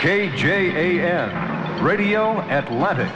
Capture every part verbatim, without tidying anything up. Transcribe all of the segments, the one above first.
K J A N, Radio Atlantic.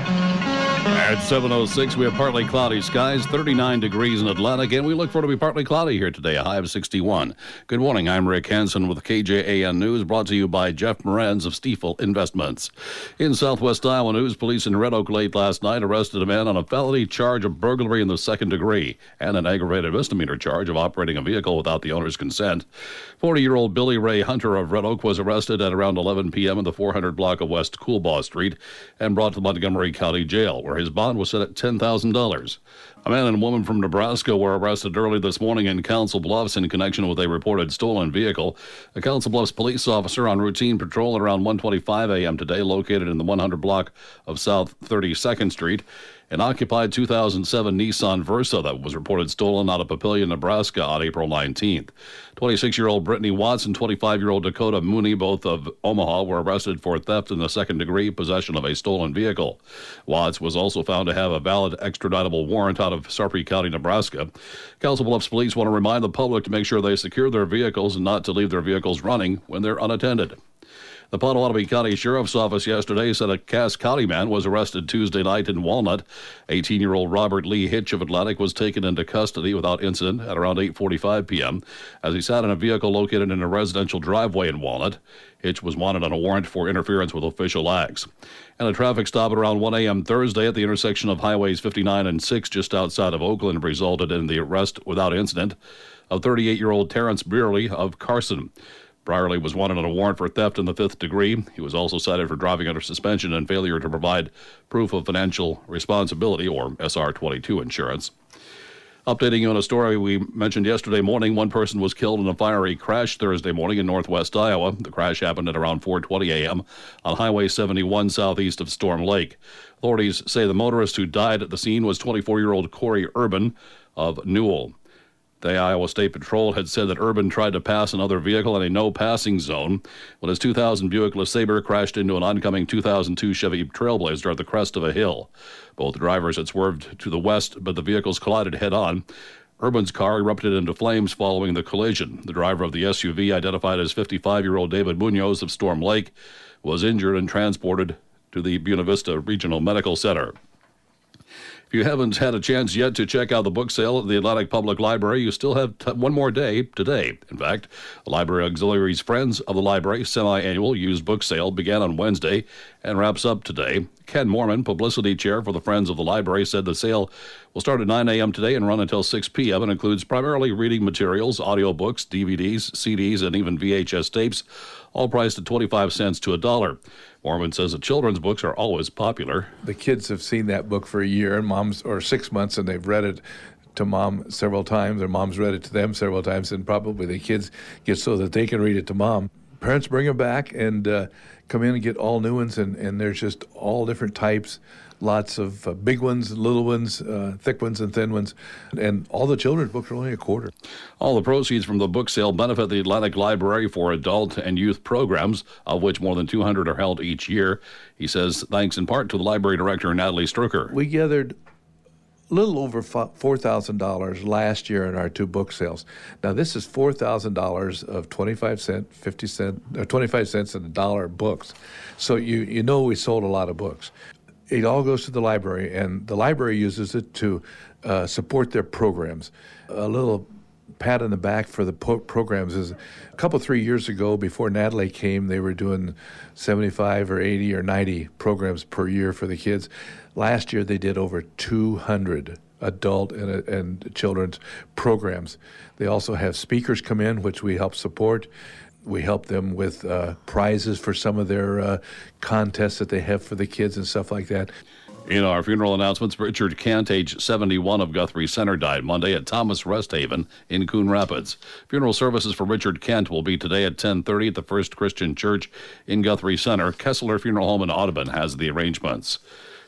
At seven oh six, we have partly cloudy skies, thirty-nine degrees in Atlantic, and we look for it to be partly cloudy here today, a high of sixty-one. Good morning, I'm Rick Hansen with K J A N News, brought to you by Jeff Moranz of Stiefel Investments. In Southwest Iowa news, police in Red Oak late last night arrested a man on a felony charge of burglary in the second degree and an aggravated misdemeanor charge of operating a vehicle without the owner's consent. forty-year-old Billy Ray Hunter of Red Oak was arrested at around eleven p.m. in the four hundred block of West Coolbaugh Street and brought to Montgomery County Jail, where his bond was set at ten thousand dollars. A man and woman from Nebraska were arrested early this morning in Council Bluffs in connection with a reported stolen vehicle. A Council Bluffs police officer on routine patrol at around one twenty-five a.m. today, located in the one hundred block of South thirty-second Street, an occupied two thousand seven Nissan Versa that was reported stolen out of Papillion, Nebraska on April nineteenth. twenty-six-year-old Brittany Watts and twenty-five-year-old Dakota Mooney, both of Omaha, were arrested for theft in the second degree, possession of a stolen vehicle. Watts was also found to have a valid extraditable warrant out of Sarpy County, Nebraska. Council Bluffs police want to remind the public to make sure they secure their vehicles and not to leave their vehicles running when they're unattended. The Potawatomi County Sheriff's Office yesterday said a Cass County man was arrested Tuesday night in Walnut. eighteen-year-old Robert Lee Hitch of Atlantic was taken into custody without incident at around eight forty-five p.m. as he sat in a vehicle located in a residential driveway in Walnut. Hitch was wanted on a warrant for interference with official acts. And a traffic stop at around one a.m. Thursday at the intersection of Highways fifty-nine and six just outside of Oakland resulted in the arrest without incident of thirty-eight-year-old Terrence Brearley of Carson. Brierley was wanted on a warrant for theft in the fifth degree. He was also cited for driving under suspension and failure to provide proof of financial responsibility, or S R twenty-two insurance. Updating you on a story we mentioned yesterday morning, one person was killed in a fiery crash Thursday morning in northwest Iowa. The crash happened at around four twenty a.m. on Highway seventy-one southeast of Storm Lake. Authorities say the motorist who died at the scene was twenty-four-year-old Corey Urban of Newell. The Iowa State Patrol had said that Urban tried to pass another vehicle in a no-passing zone when his two thousand Buick LeSabre crashed into an oncoming two thousand two Chevy Trailblazer at the crest of a hill. Both drivers had swerved to the west, but the vehicles collided head-on. Urban's car erupted into flames following the collision. The driver of the S U V, identified as fifty-five-year-old David Munoz of Storm Lake, was injured and transported to the Buena Vista Regional Medical Center. If you haven't had a chance yet to check out the book sale at the Atlantic Public Library, you still have t- one more day today. In fact, the Library Auxiliary's Friends of the Library semi-annual used book sale began on Wednesday and wraps up today. Ken Mormon, publicity chair for the Friends of the Library, said the sale will start at nine a.m. today and run until six p.m. and includes primarily reading materials, audiobooks, D V Ds, C Ds, and even V H S tapes, all priced at twenty-five cents to a dollar. Mormon says that children's books are always popular. The kids have seen that book for a year and mom's or six months, and they've read it to mom several times, or mom's read it to them several times, and probably the kids get so that they can read it to mom. Parents bring them back and uh, come in and get all new ones, and, and there's just all different types, lots of uh, big ones, little ones, uh, thick ones and thin ones, and all the children's books are only a quarter. All the proceeds from the book sale benefit the Atlantic Library for adult and youth programs, of which more than two hundred are held each year. He says thanks in part to the library director, Natalie Strucker. We gathered a little over four thousand dollars last year in our two book sales. Now, this is four thousand dollars of twenty-five cents, fifty cents, or twenty-five cents and a dollar books. So you, you know we sold a lot of books. It all goes to the library, and the library uses it to uh, support their programs. A little pat on the back for the po- programs is a couple, three years ago, before Natalie came, they were doing seventy-five or eighty or ninety programs per year for the kids. Last year, they did over two hundred adult and, and children's programs. They also have speakers come in, which we help support. We help them with uh, prizes for some of their uh, contests that they have for the kids and stuff like that. In our funeral announcements, Richard Kent, age seventy-one, of Guthrie Center, died Monday at Thomas Rest Haven in Coon Rapids. Funeral services for Richard Kent will be today at ten thirty at the First Christian Church in Guthrie Center. Kessler Funeral Home in Audubon has the arrangements.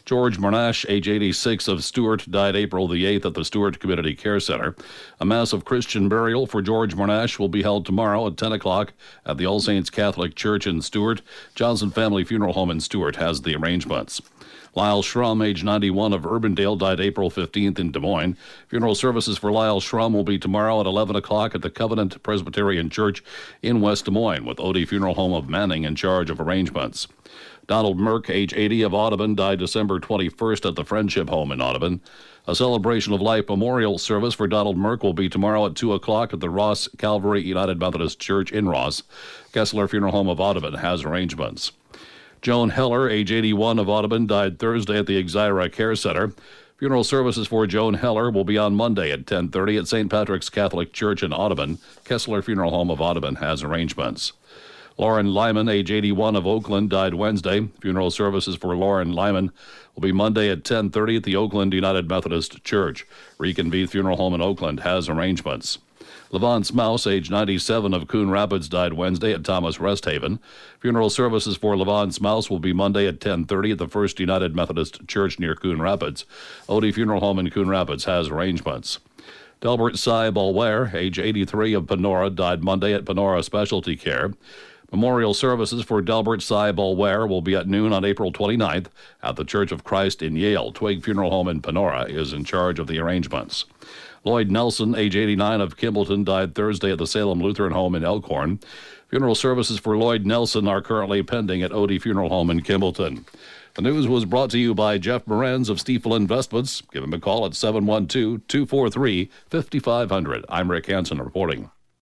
George Monash, age eighty-six, of Stewart, died April the eighth at the Stewart Community Care Center. A mass of Christian burial for George Monash will be held tomorrow at ten o'clock at the All Saints Catholic Church in Stewart. Johnson Family Funeral Home in Stewart has the arrangements. Lyle Schrum, age ninety-one, of Urbandale, died April fifteenth in Des Moines. Funeral services for Lyle Schrum will be tomorrow at eleven o'clock at the Covenant Presbyterian Church in West Des Moines, with Odie Funeral Home of Manning in charge of arrangements. Donald Merck, age eighty, of Audubon, died December twenty-first at the Friendship Home in Audubon. A celebration of life memorial service for Donald Merck will be tomorrow at two o'clock at the Ross Calvary United Methodist Church in Ross. Kessler Funeral Home of Audubon has arrangements. Joan Heller, age eighty-one, of Audubon, died Thursday at the Exira Care Center. Funeral services for Joan Heller will be on Monday at ten thirty at Saint Patrick's Catholic Church in Audubon. Kessler Funeral Home of Audubon has arrangements. Lauren Lyman, age eighty-one, of Oakland, died Wednesday. Funeral services for Lauren Lyman will be Monday at ten thirty at the Oakland United Methodist Church. Reconvene Funeral Home in Oakland has arrangements. Levance Mouse, age ninety-seven, of Coon Rapids, died Wednesday at Thomas Resthaven. Funeral services for Levance Mouse will be Monday at ten thirty at the First United Methodist Church near Coon Rapids. Odie Funeral Home in Coon Rapids has arrangements. Delbert Cy Balware, age eighty-three, of Panora, died Monday at Panora Specialty Care. Memorial services for Delbert Cy Balware will be at noon on April twenty-ninth at the Church of Christ in Yale. Twig Funeral Home in Panora is in charge of the arrangements. Lloyd Nelson, age eighty-nine, of Kimballton, died Thursday at the Salem Lutheran Home in Elkhorn. Funeral services for Lloyd Nelson are currently pending at Odie Funeral Home in Kimballton. The news was brought to you by Jeff Morenz of Stiefel Investments. Give him a call at seven one two, two four three, five five zero zero. I'm Rick Hansen reporting.